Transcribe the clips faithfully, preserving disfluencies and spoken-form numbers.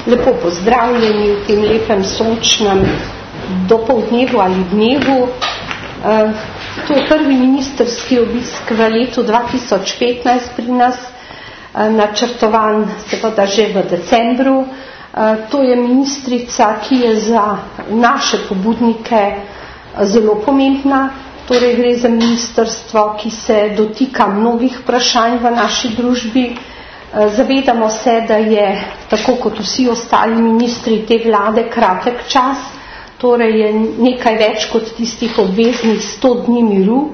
Lepo pozdravljeni v tem lepem sončnem dopoldnevu ali dnevu. To je prvi ministerski obisk v letu dva tisoč petnajst pri nas, načrtovan seveda že v decembru. To je ministrica, ki je za naše pobudnike zelo pomembna. Torej gre za ministrstvo, ki se dotika mnogih vprašanj v naši družbi. Zavedamo se, da je, tako kot vsi ostali ministri te vlade, kratek čas, torej je nekaj več kot tistih obveznih sto dni miru.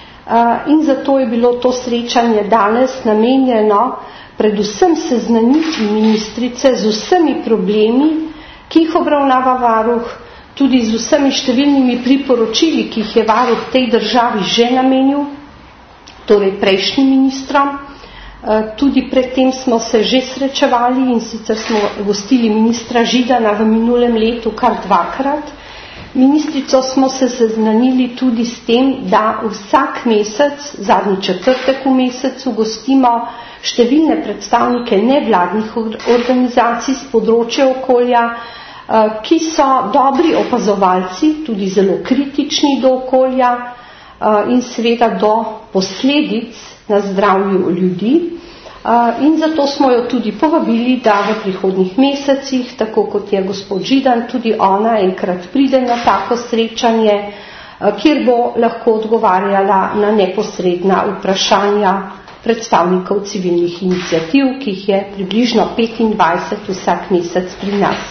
In zato je bilo to srečanje danes namenjeno predvsem seznanitvi ministrice z vsemi problemi, ki jih obravnava varuh, tudi z vsemi številnimi priporočili, ki jih je varuh tej državi že namenil, torej prejšnjim ministrom. Tudi predtem smo se že srečevali in sicer smo gostili ministra Židana v minulem letu kar dvakrat. Ministrico smo se seznanili tudi s tem, da vsak mesec, zadnji četrtek v mesecu, gostimo številne predstavnike nevladnih organizacij z področja okolja, ki so dobri opazovalci, tudi zelo kritični do okolja in seveda do posledic na zdravju ljudi. In zato smo jo tudi povabili, da v prihodnjih mesecih, tako kot je gospod Židan, tudi ona enkrat pride na tako srečanje, kjer bo lahko odgovarjala na neposredna vprašanja predstavnikov civilnih iniciativ, ki jih je približno petindvajset vsak mesec pri nas.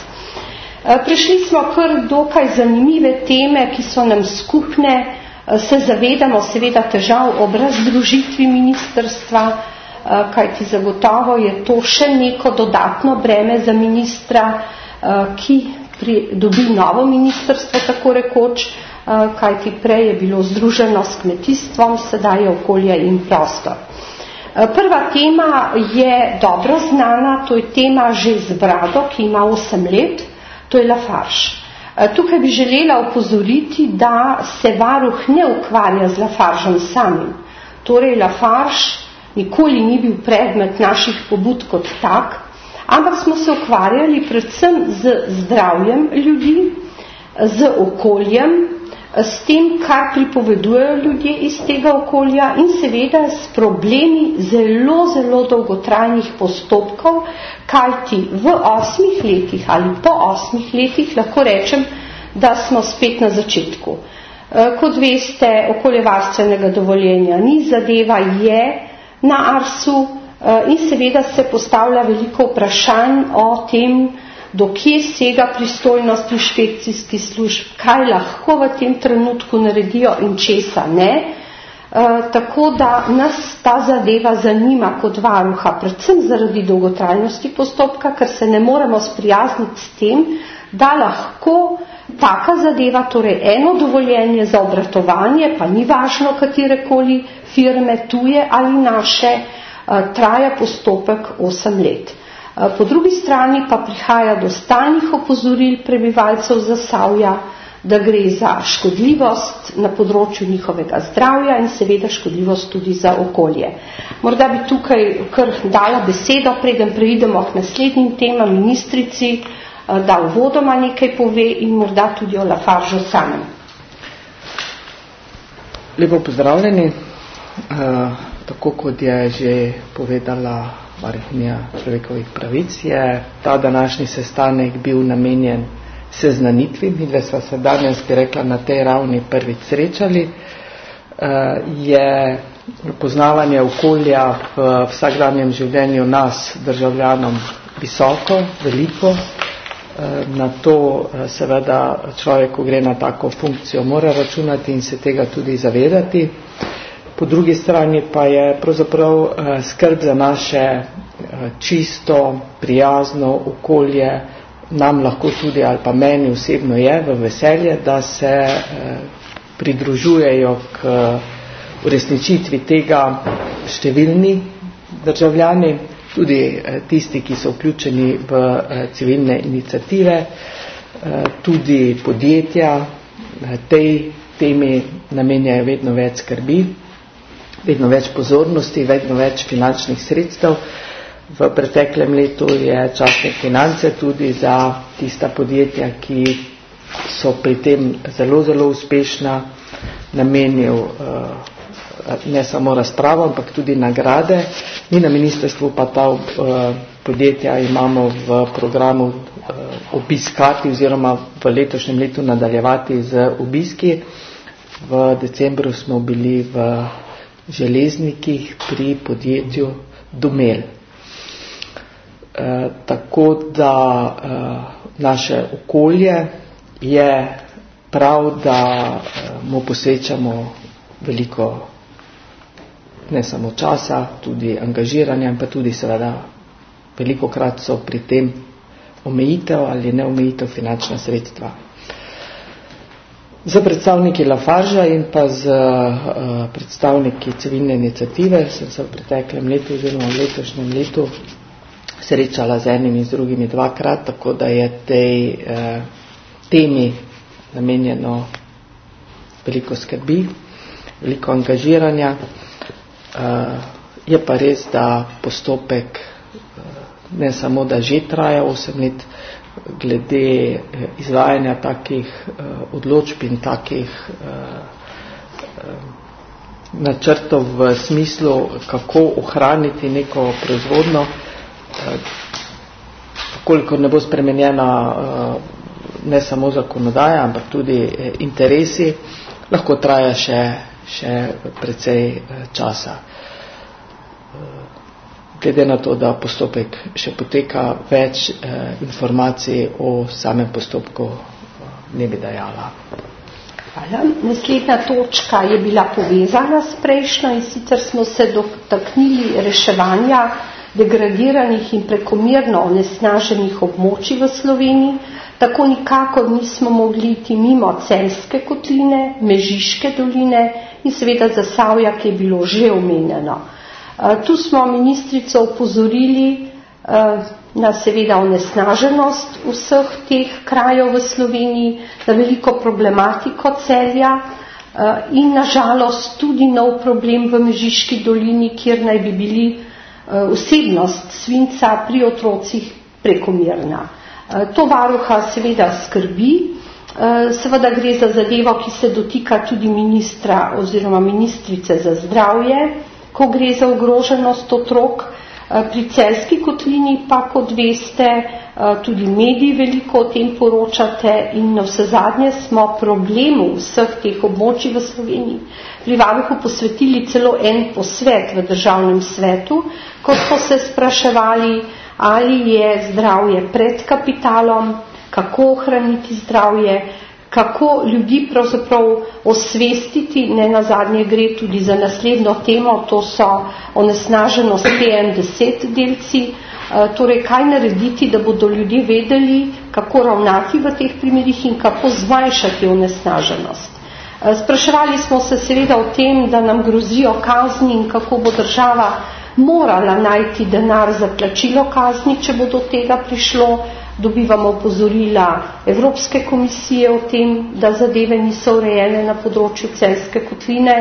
Prešli smo kar dokaj zanimive teme, ki so nam skupne. Se zavedamo seveda težav ob razdružitvi ministrstva, kajti zagotovo je to še neko dodatno breme za ministra, ki dobi novo ministrstvo, tako rekoč, kajti prej je bilo združeno s kmetijstvom, sedaj je okolje in prostor. Prva tema je dobro znana, to je tema že z brado, ki ima osem let, to je Lafarge. Tukaj bi želela opozoriti, da se varuh ne ukvarja z Lafargeom samim. Torej Lafarge nikoli ni bil predmet naših pobud kot tak, ampak smo se ukvarjali predvsem z zdravjem ljudi, z okoljem, s tem, kar pripovedujejo ljudje iz tega okolja in seveda s problemi zelo, zelo dolgotrajnih postopkov, kajti v osmih letih ali po osmih letih lahko rečem, da smo spet na začetku. Kot veste, okoljevarstvenega dovoljenja ni, zadeva je na Arsu in seveda se postavlja veliko vprašanj o tem, do kje sega pristojnost inšpekcijskih služb, kaj lahko v tem trenutku naredijo in česa ne. Tako da nas ta zadeva zanima kot varuha, predvsem zaradi dolgotrajnosti postopka, ker se ne moremo sprijazniti s tem, da lahko taka zadeva, torej eno dovoljenje za obratovanje, pa ni važno katerekoli firme, tuje ali naše, traja postopek osem let. Po drugi strani pa prihaja do stalnih opozoril prebivalcev Zasavja, da gre za škodljivost na področju njihovega zdravja in seveda škodljivost tudi za okolje. Morda bi tukaj kar dala besedo, preden preidemo k naslednjim temam, ministrici, da uvodoma nekaj pove in morda tudi o Lafargeu samem. Lepo pozdravljeni. Uh, tako kot je že povedala varuhinja človekovih pravic, je ta današnji sestanek bil namenjen seznanitvi. Midve sva se danes, ki rekla, na tej ravni prvič srečali. Uh, je poznavanje okolja v vsakdanjem življenju nas, državljanom, visoko, veliko. Na to seveda človek, ko gre na tako funkcijo, mora računati in se tega tudi zavedati. Po drugi strani pa je pravzaprav skrb za naše čisto, prijazno okolje nam lahko tudi, ali pa meni osebno je v veselje, da se pridružujejo k uresničitvi tega številni državljani, tudi tisti, ki so vključeni v civilne iniciative, tudi podjetja tej temi namenjajo vedno več skrbi, vedno več pozornosti, vedno več finančnih sredstev. V preteklem letu je časnik Finance tudi za tista podjetja, ki so pri tem zelo, zelo uspešna, namenil uh, ne samo razpravo, ampak tudi nagrade. Mi na ministrstvu pa ta uh, podjetja imamo v programu uh, obiskati oziroma v letošnjem letu nadaljevati z obiski. V decembru smo bili v Železnikih pri podjetju Domel. E, tako da e, naše okolje je prav, da e, mu posvečamo veliko ne samo časa, tudi angažiranja, pa tudi seveda veliko krat so pri tem omejitev ali neomejitev finančna sredstva. Z predstavniki Lafargea in pa z uh, predstavniki civilne iniciative sem se v preteklem letu oziroma v letošnjem letu srečala z enim in z drugimi dvakrat, tako da je tej uh, temi namenjeno veliko skrbi, veliko angažiranja. Uh, je pa res, da postopek uh, ne samo, da že traja osem let, glede izvajanja takih uh, odločb in takih uh, uh, načrtov v smislu, kako ohraniti neko proizvodno, uh, kolikor ne bo spremenjena uh, ne samo zakonodaja, ampak tudi uh, interesi, lahko traja še, še precej uh, časa. Glede na to, da postopek še poteka, več eh, informacij o samem postopku eh, ne bi dajala. Hvala. Naslednja točka je bila povezana s prejšnjo in sicer smo se dotaknili reševanja degradiranih in prekomerno onesnaženih območij v Sloveniji. Tako nikakor nismo mogli iti mimo Celjske kotline, Mežiške doline in seveda Zasavja, ki je bilo že omenjeno. Tu smo ministrico opozorili na seveda onesnaženost vseh teh krajev v Sloveniji, na veliko problematiko Celja in nažalost tudi nov problem v Mežiški dolini, kjer naj bi bili vsebnost svinca pri otrocih prekomerna. To varuha seveda skrbi, seveda gre za zadevo, ki se dotika tudi ministra oziroma ministrice za zdravje, ko gre za ogroženost otrok. Pri Celjski kotlini pa, kot veste, tudi mediji veliko o tem poročate in na vse zadnje smo problemu vseh teh območij v Sloveniji pri varuhu posvetili celo en posvet v državnem svetu, ko so se spraševali, ali je zdravje pred kapitalom, kako ohraniti zdravje, kako ljudi pravzaprav osvestiti, ne nazadnje gre tudi za naslednjo temo, to so onesnaženost P M deset delci, torej kaj narediti, da bodo ljudje vedeli, kako ravnati v teh primerih in kako zmanjšati onesnaženost. Spraševali smo se seveda o tem, da nam grozijo kazni in kako bo država morala najti denar za plačilo kazni, če bo do tega prišlo. Dobivamo opozorila Evropske komisije o tem, da zadeve niso urejene na področju Celjske kotline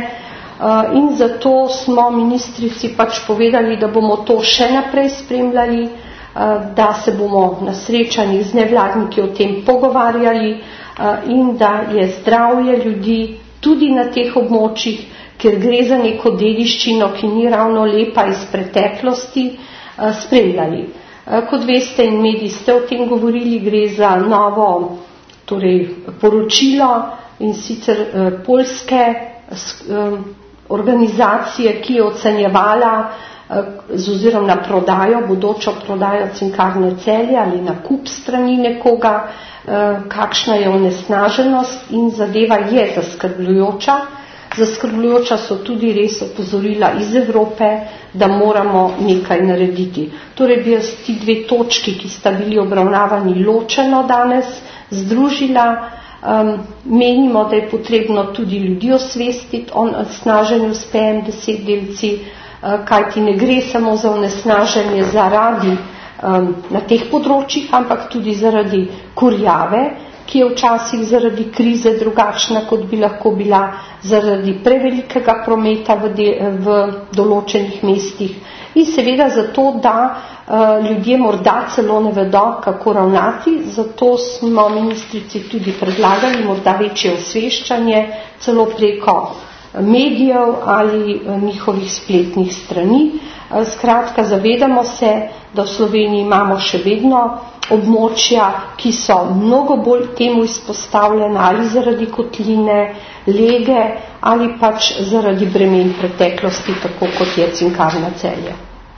in zato smo ministrici pač povedali, da bomo to še naprej spremljali, da se bomo na srečanjih z nevladniki o tem pogovarjali in da je zdravje ljudi tudi na teh območjih, ker gre za neko dediščino, ki ni ravno lepa iz preteklosti, spremljali. Kot veste in mediji ste o tem govorili, gre za novo torej, poročilo in sicer eh, poljske eh, organizacije, ki je ocenjevala eh, z ozirom na prodajo, bodočo prodajo Cinkarne Celje ali na kup strani nekoga, eh, kakšna je onesnaženost in zadeva je zaskrbljujoča. Zaskrbljujoča so tudi res opozorila iz Evrope, da moramo nekaj narediti. Torej bi jaz ti dve točki, ki sta bili obravnavani ločeno danes, združila. Um, menimo, da je potrebno tudi ljudi osvestiti o onesnaženju s P M deset delci, uh, kajti ne gre samo za onesnaženje zaradi um, na teh področjih, ampak tudi zaradi kurjave, ki je včasih zaradi krize drugačna, kot bi lahko bila zaradi prevelikega prometa v, de, v določenih mestih. In seveda zato, da ljudje morda celo ne vedo, kako ravnati, zato smo ministrici tudi predlagali morda večje osveščanje, celo preko medijev ali njihovih spletnih strani. Skratka, zavedamo se, da v Sloveniji imamo še vedno območja, ki so mnogo bolj temu izpostavljena ali zaradi kotline, lege ali pač zaradi bremen preteklosti, tako kot je Cinkarna Celje.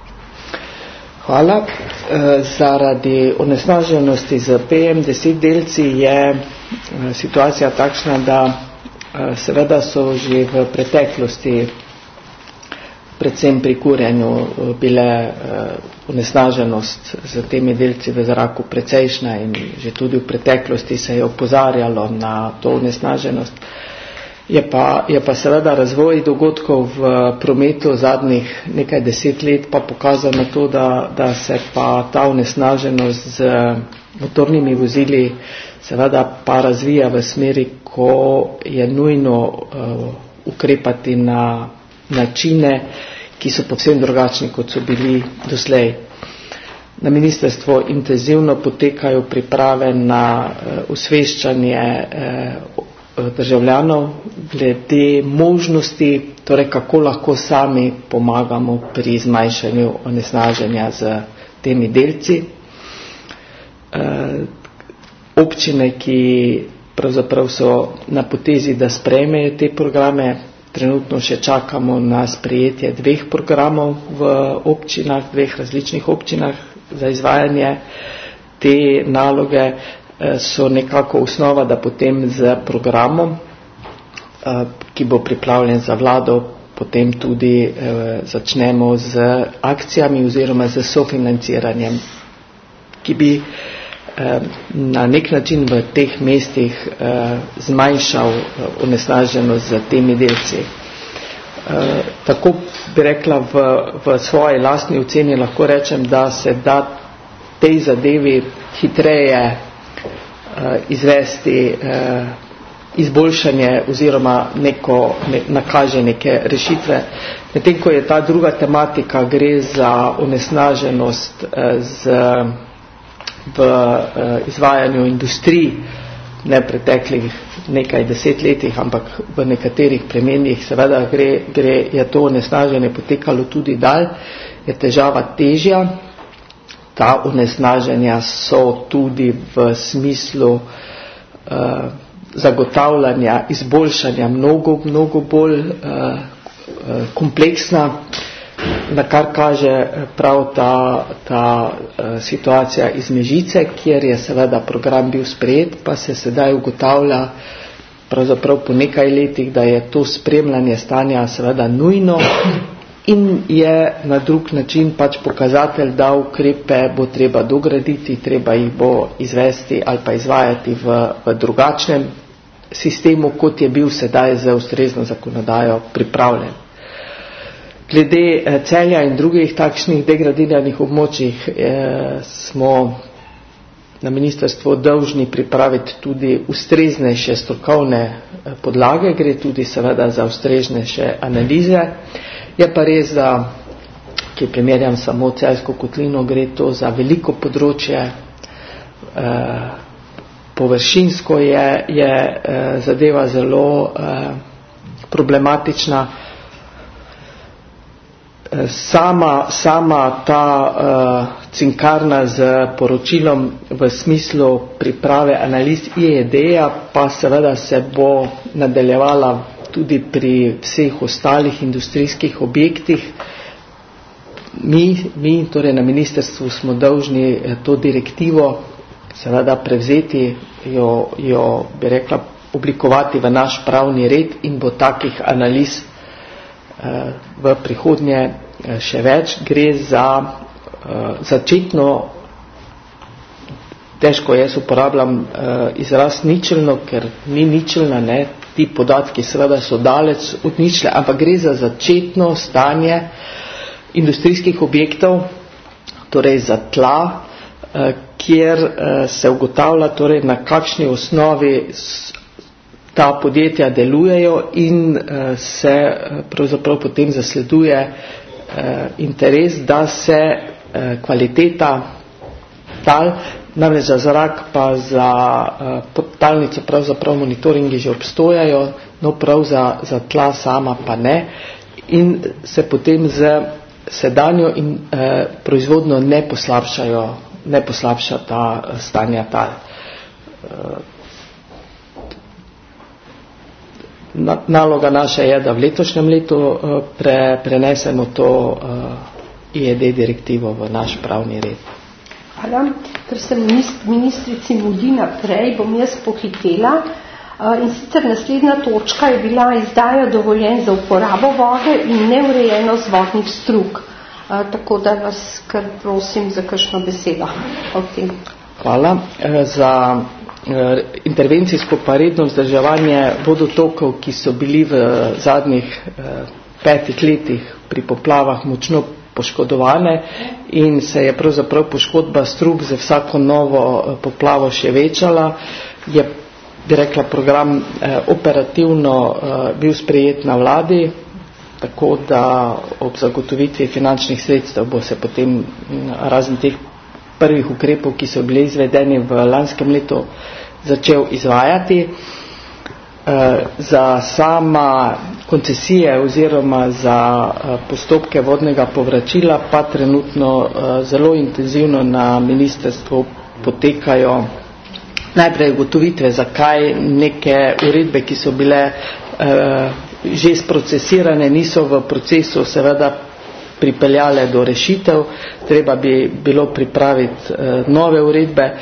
Hvala. E, zaradi onesnaženosti z P M deset delci je e, situacija takšna, da e, seveda so že v preteklosti, predvsem pri kurjenju, bile e, onesnaženost z temi delci v zraku precejšna in že tudi v preteklosti se je opozarjalo na to onesnaženost. Je pa, je pa seveda razvoj dogodkov v prometu zadnjih nekaj deset let pa pokazal na to, da, da se pa ta onesnaženost z motornimi vozili seveda pa razvija v smeri, ko je nujno uh, ukrepati na načine, ki so povsem drugačni, kot so bili doslej. Na ministrstvo intenzivno potekajo priprave na uh, osveščanje uh, državljanov glede možnosti, torej kako lahko sami pomagamo pri zmanjšanju onesnaženja z temi delci. E, občine, ki pravzaprav so na potezi, da sprejmejo te programe, trenutno še čakamo na sprejetje dveh programov v občinah, dveh različnih občinah za izvajanje te naloge. So nekako osnova, da potem z programom, ki bo pripravljen za vlado, potem tudi začnemo z akcijami oziroma z sofinanciranjem, ki bi na nek način v teh mestih zmanjšal onesnaženost z temi delci. Tako bi rekla v, v svoji lastni oceni lahko rečem, da se da tej zadevi hitreje izvesti uh, izboljšanje oziroma neko, ne, nakaže neke rešitve. Medtem ko je ta druga tematika, gre za onesnaženost uh, z, v uh, izvajanju industrij, ne preteklih nekaj desetletjih, ampak v nekaterih premenjih, seveda gre, gre, je to onesnaženje potekalo tudi dalj, je težava težja. Ta onesnaženja so tudi v smislu uh, zagotavljanja, izboljšanja mnogo, mnogo bolj uh, uh, kompleksna, na kar kaže prav ta, ta uh, situacija iz Mežice, kjer je seveda program bil sprejet, pa se sedaj ugotavlja pravzaprav po nekaj letih, da je to spremljanje stanja seveda nujno, in je na drug način pač pokazatelj, da ukrepe bo treba dograditi, treba jih bo izvesti ali pa izvajati v, v drugačnem sistemu, kot je bil sedaj za ustrezno zakonodajo pripravljen. Glede Celja in drugih takšnih degradiranih območjih eh, smo na ministrstvu dolžni pripraviti tudi ustreznejše strokovne podlage, gre tudi seveda za ustreznejše analize. Je pa res, da, ki primerjam samo Celjsko kotlino, gre to za veliko področje, eh, površinsko je, je eh, zadeva zelo eh, problematična. Sama, sama ta uh, cinkarna z poročilom v smislu priprave analiz I E D-ja pa seveda se bo nadaljevala tudi pri vseh ostalih industrijskih objektih. Mi, mi torej na ministrstvu smo dolžni to direktivo seveda prevzeti, jo, jo bi rekla oblikovati v naš pravni red in bo takih analiz v prihodnje še več. Gre za uh, začetno, težko jaz uporabljam uh, izraz ničelno, ker ni ničelna, ne, ti podatki seveda so daleč od ničle, ampak gre za začetno stanje industrijskih objektov, torej za tla, uh, kjer uh, se ugotavlja, torej na kakšni osnovi ta podjetja delujejo in uh, se uh, pravzaprav potem zasleduje uh, interes, da se kvaliteta tal, namreč za zrak pa za podtalnico pravzaprav monitoringi že obstojajo, no prav za, za tla sama pa ne, in se potem z sedanjo in eh, proizvodno ne poslabšajo, ne poslabša ta stanja tal. Na, naloga naša je, da v letošnjem letu eh, pre, prenesemo to eh, I E D direktivo v naš pravni red. Hvala. Ker sem ministrici mudi naprej, bom jaz pohitela. In sicer naslednja točka je bila izdaja dovoljenj za uporabo vode in neurejenost vodnih strug. Tako da vas kar prosim za kakšno besedo o tem. Hvala. Za intervencijsko pa redno vzdrževanje vodotokov, ki so bili v zadnjih petih letih pri poplavah močno poškodovane in se je pravzaprav poškodba strug za vsako novo poplavo še večala, je, bi rekla, program eh, operativno eh, bil sprejet na vladi, tako da ob zagotovitvi finančnih sredstev bo se potem razen teh prvih ukrepov, ki so bili izvedeni v lanskem letu, začel izvajati. Za sama koncesije oziroma za postopke vodnega povračila pa trenutno zelo intenzivno na ministrstvu potekajo najprej ugotovitve, zakaj neke uredbe, ki so bile že sprocesirane, niso v procesu seveda pripeljale do rešitev. Treba bi bilo pripraviti nove uredbe.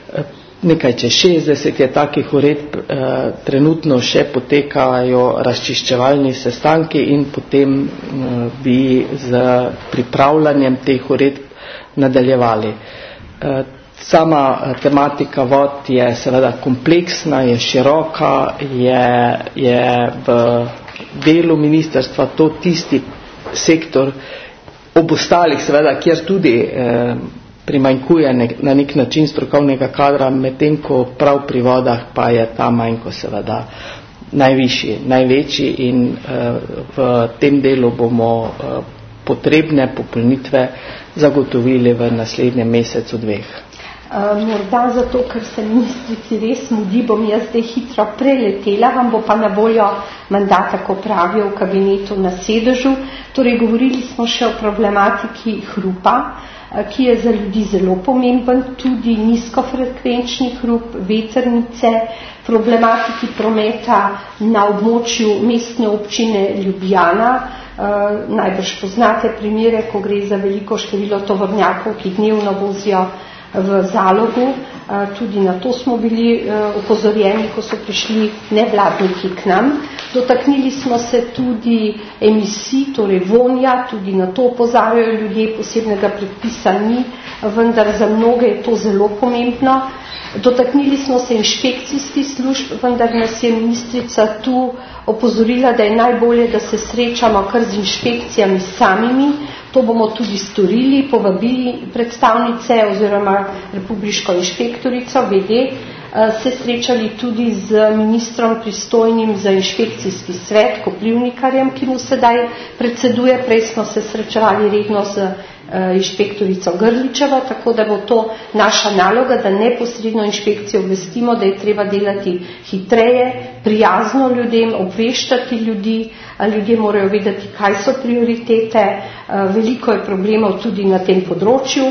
Nekaj čez šestdeset je takih uredb, eh, trenutno še potekajo razčiščevalni sestanki in potem eh, bi z pripravljanjem teh uredb nadaljevali. Eh, sama tematika vod je seveda kompleksna, je široka, je, je v delu ministrstva to tisti sektor, ob ostalih seveda, kjer tudi eh, primanjkuje nek, na nek način strokovnega kadra, medtem ko prav pri vodah pa je ta manjko seveda najvišji, največji in uh, v tem delu bomo uh, potrebne popolnitve zagotovili v naslednjem mesecu dveh. Uh, morda zato, ker se ministrici res mudi, bom jaz zdaj hitro preletela, vam bo pa na voljo mandata, ko pravijo v kabinetu na sedežu. Torej, govorili smo še o problematiki hrupa, ki je za ljudi zelo pomemben, tudi nizkofrekvenčni hrup, vetrnice, problematiki prometa na območju mestne občine Ljubljana. E, najbrž poznate primere, ko gre za veliko število tovornjakov, ki dnevno vozijo v Zalogu. E, tudi na to smo bili e, opozorjeni, ko so prišli nevladniki k nam. Dotaknili smo se tudi emisij, torej vonja, tudi na to opozarjajo ljudje, posebnega predpisa ni, vendar za mnoge je to zelo pomembno. Dotaknili smo se inšpekcijskih služb, vendar nas je ministrica tu opozorila, da je najbolje, da se srečamo kar z inšpekcijami samimi. To bomo tudi storili, povabili predstavnice oziroma republiško inšpektorico V D, se srečali tudi z ministrom pristojnim za inšpekcijski svet, Koprivnikarjem, ki mu sedaj predseduje. Prej smo se srečevali redno z inšpektorico Grličevo, tako da bo to naša naloga, da neposredno inšpekcijo obvestimo, da je treba delati hitreje, prijazno ljudem, obveščati ljudi. Ljudje morajo vedeti, kaj so prioritete. Veliko je problemov tudi na tem področju.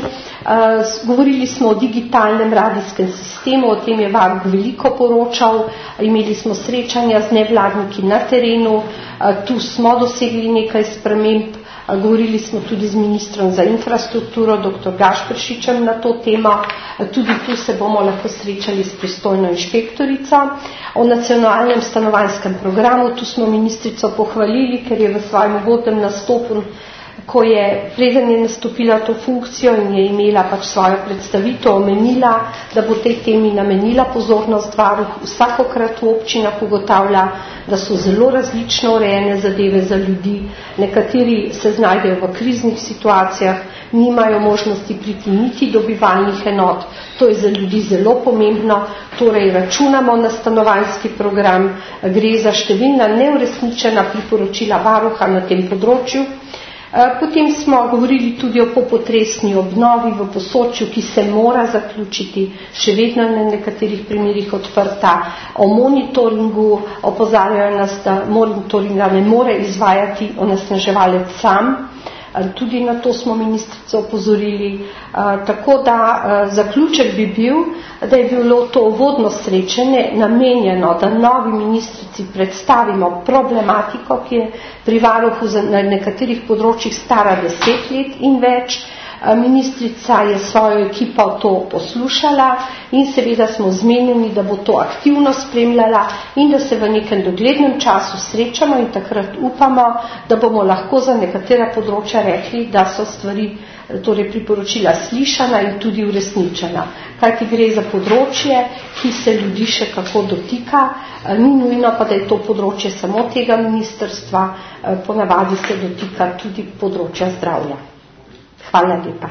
Govorili smo o digitalnem radijskem sistemu, o tem je Varuh veliko poročal. Imeli smo srečanja z nevladniki na terenu. Tu smo dosegli nekaj sprememb. Govorili smo tudi z ministrom za infrastrukturo, doktor Gašperšičem, na to temo. Tudi tu se bomo lahko srečali s pristojno inšpektorico. O nacionalnem stanovanjskem programu, tu smo ministrico pohvalili, ker je v svojem uvodnem nastopu, ko je preden je nastopila to funkcijo in je imela pač svojo predstavitev, omenila, da bo tej temi namenila pozornost. Varuh vsakokrat v občinah ugotavlja, da so zelo različno urejene zadeve za ljudi. Nekateri se znajdejo v kriznih situacijah, nimajo možnosti priti niti do bivalnih enot. To je za ljudi zelo pomembno. Torej računamo na stanovanjski program, gre za številna neuresničena priporočila Varuha na tem področju. Potem smo govorili tudi o popotresni obnovi v Posočju, ki se mora zaključiti, še vedno na nekaterih primerih odprta, o monitoringu, opozarjajo nas, da monitoringa ne more izvajati onesnaževalec sam, tudi na to smo ministrico opozorili, tako da zaključek bi bil, da je bilo to uvodno srečanje namenjeno, da novi ministrici predstavimo problematiko, ki je pri varuhu na nekaterih področjih stara deset let in več. Ministrica je svojo ekipo to poslušala in seveda smo zmenjeni, da bo to aktivno spremljala in da se v nekem doglednem času srečamo in takrat upamo, da bomo lahko za nekatera področja rekli, da so stvari, torej priporočila slišana in tudi uresničena. Kajti gre za področje, ki se ljudi še kako dotika, ni nujno pa, da je to področje samo tega ministrstva, ponavadi se dotika tudi področja zdravja. Hvala lepa.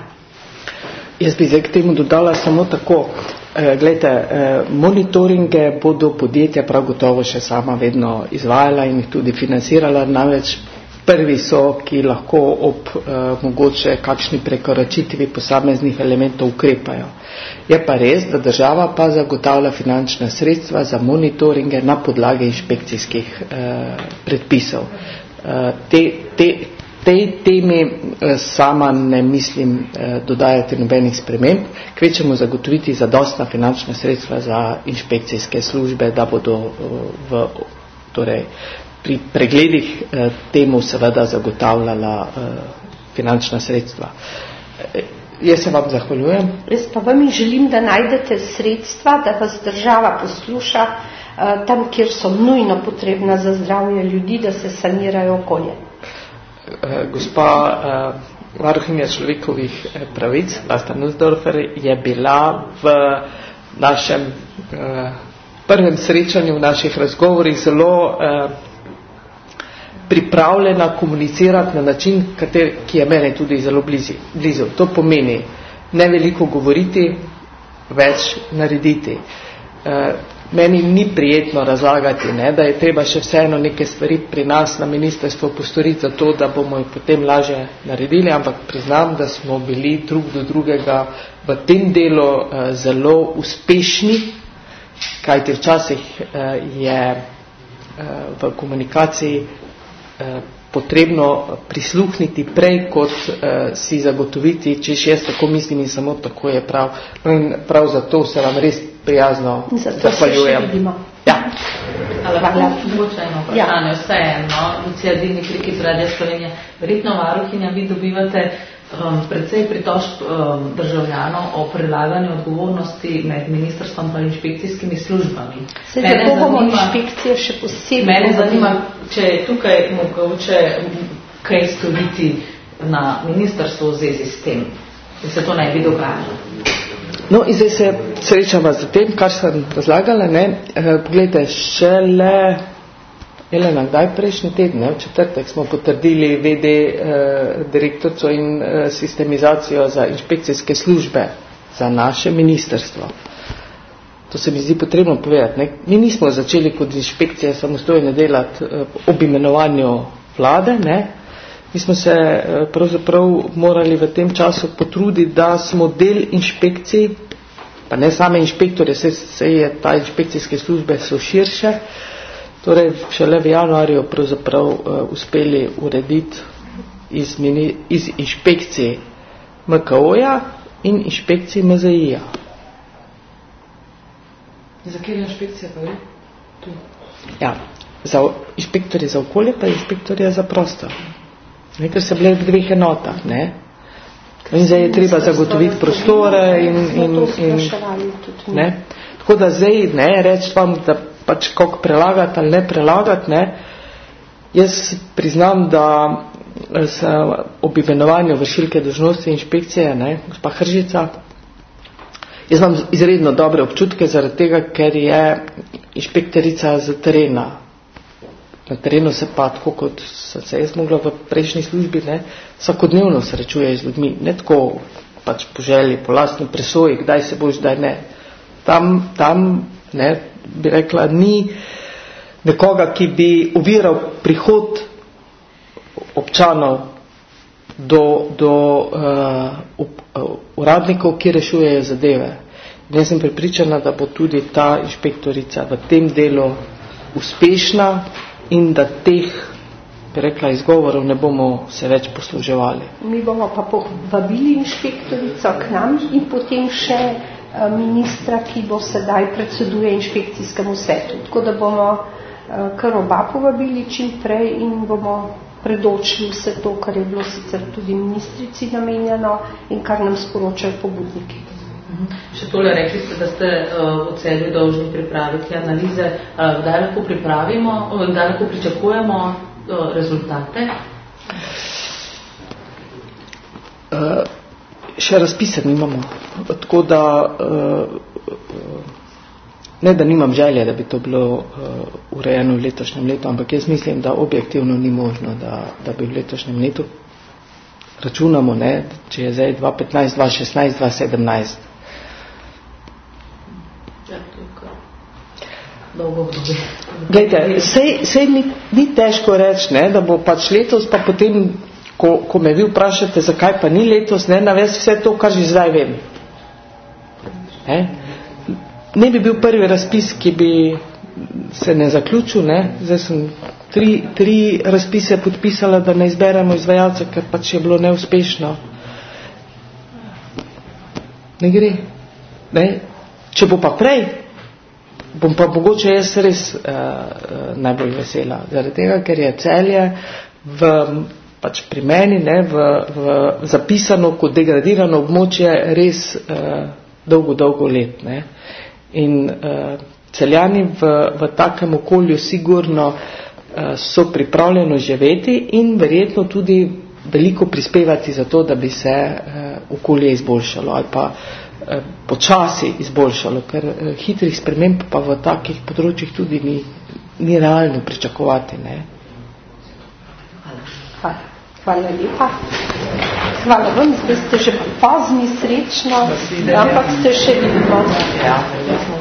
Jaz bi zdaj k temu dodala samo tako. E, glejte, e, monitoringe bodo podjetja prav gotovo še sama vedno izvajala in jih tudi financirala, namreč prvi so, ki lahko ob e, mogoče kakšni prekoračitvi posameznih elementov ukrepajo. Je pa res, da država pa zagotavlja finančna sredstva za monitoringe na podlagi inšpekcijskih e, predpisov. E, te, te tej temi sama ne mislim dodajati nobenih sprememb, kvečemo zagotoviti zadostna finančna sredstva za inšpekcijske službe, da bodo v, torej, pri pregledih temu seveda zagotavljala finančna sredstva. Jaz se vam zahvaljujem. Jaz pa vam želim, da najdete sredstva, da vas država posluša tam, kjer so nujno potrebna za zdravje ljudi, da se sanirajo okolje. Gospa uh, varuhinja človekovih pravic, Vlasta Nussdorfer, je bila v našem uh, prvem srečanju, v naših razgovorih zelo uh, pripravljena komunicirati na način, kater, ki je mene tudi zelo blizu. blizu. To pomeni ne veliko govoriti, več narediti. Uh, Meni ni prijetno razlagati, ne, da je treba še vseeno neke stvari pri nas na ministrstvu postoriti za to, da bomo jih potem lažje naredili, ampak priznam, da smo bili drug do drugega v tem delu uh, zelo uspešni, kajti včasih uh, je uh, v komunikaciji uh, potrebno prisluhniti prej, kot uh, si zagotoviti, če jaz tako mislim in samo tako je prav. No in prav zato se vam res prijazno zahvaljujem. Ja. Hvala. Mogočajno vprašanje, ja. Vseeno, Lucija Dimnikrik iz Radia Slovenija. Verjetno varuhinja, vi dobivate um, precej pritožb um, državljanov o prelaganju odgovornosti med ministrstvom in inšpekcijskimi službami. Se zato bomo inšpekcije še posebej. Mene zanima, če je tukaj mogoče kaj storiti na ministrstvu v zvezi s tem, da se to ne bi dogajalo. No, in zdaj se srečamo z tem, kar sem razlagala, ne, e, pogledajte, šele, Elena, kdaj prejšnji teden, ne, v četrtek smo potrdili V D e, direktorco in e, sistemizacijo za inšpekcijske službe za naše ministrstvo. To se mi zdi potrebno povedati, ne. Mi nismo začeli kot inšpekcije samostojno delati e, ob imenovanju vlade, ne. Mi smo se pravzaprav morali v tem času potruditi, da smo del inšpekcij, pa ne same inšpektorje, se, se je ta inšpekcijske službe so širše, torej šele v januarju pravzaprav uh, uspeli urediti iz, mini, iz inšpekcij M K O-ja in inšpekcij M Z I-ja. Za kjer inšpekcija pa je? Tu. Ja, za inšpektorje za okolje pa inšpektorje za prostor. Ne, ker se bile v dveh enotah, ne? In zdaj je treba zagotoviti prostore in, in, in ne? Tako da zdaj, ne, reči vam, da pač kako prelagati ali ne prelagati, ne? Jaz priznam, da se ob imenovanju vršilke dolžnosti inšpekcije, ne, gospa Hržica, jaz imam izredno dobre občutke zaradi tega, ker je inšpektorica z terena. Na terenu se pa, tako kot se jaz mogla v prejšnji službi, ne, vsakodnevno srečuje z ljudmi, ne tako pač po želji, po lastni presoji, kdaj se boš, kdaj ne. Tam, tam, ne, bi rekla, ni nekoga, ki bi oviral prihod občanov do, do uh, uh, uradnikov, ki rešujejo zadeve. In jaz sem prepričana, da bo tudi ta inšpektorica v tem delu uspešna in da teh, bi rekla, izgovorov ne bomo se več posluževali. Mi bomo pa povabili inšpektorico k nam in potem še ministra, ki bo sedaj predseduje inšpekcijskemu svetu. Tako da bomo kar oba povabili čim prej in bomo predočili vse to, kar je bilo sicer tudi ministrici namenjeno in kar nam sporočajo pobudniki. Še tole, rekli ste, da ste uh, v Celju dolžni pripraviti analize. Uh, kdaj lahko pripravimo, uh, kdaj lahko pričakujemo uh, rezultate? Uh, še razpise nimamo. Tako da uh, ne, da nimam želje, da bi to bilo uh, urejeno v letošnjem letu, ampak jaz mislim, da objektivno ni možno, da, da bi v letošnjem letu računamo, ne, če je zdaj dva petnajst, dva šestnajst, dva sedemnajst. Glejte, sej, sej ni, ni težko reči, ne, da bo pač letos, pa potem, ko, ko me vi vprašate, zakaj pa ni letos, ne, navesti vse to, kar že zdaj vem. Ne, ne bi bil prvi razpis, ki bi se ne zaključil, ne, zdaj sem tri, tri razpise podpisala, da ne izberemo izvajalca, ker pač je bilo neuspešno. Ne gre. Ne, če bo pa prej, bom pa mogoče jaz res uh, najbolj vesela. Zaradi tega, ker je Celje v, pač pri meni ne, v, v zapisano kot degradirano območje res uh, dolgo, dolgo let. Ne. In uh, Celjani v, v takem okolju sigurno uh, so pripravljeno živeti in verjetno tudi veliko prispevati za to, da bi se uh, okolje izboljšalo ali pa počasi izboljšalo, ker hitrih sprememb pa v takih področjih tudi ni, ni realno pričakovati. Ne? Hvala. Hvala lepa. Hvala vam, zdaj ste že pozni, srečno, ampak ste še vidno.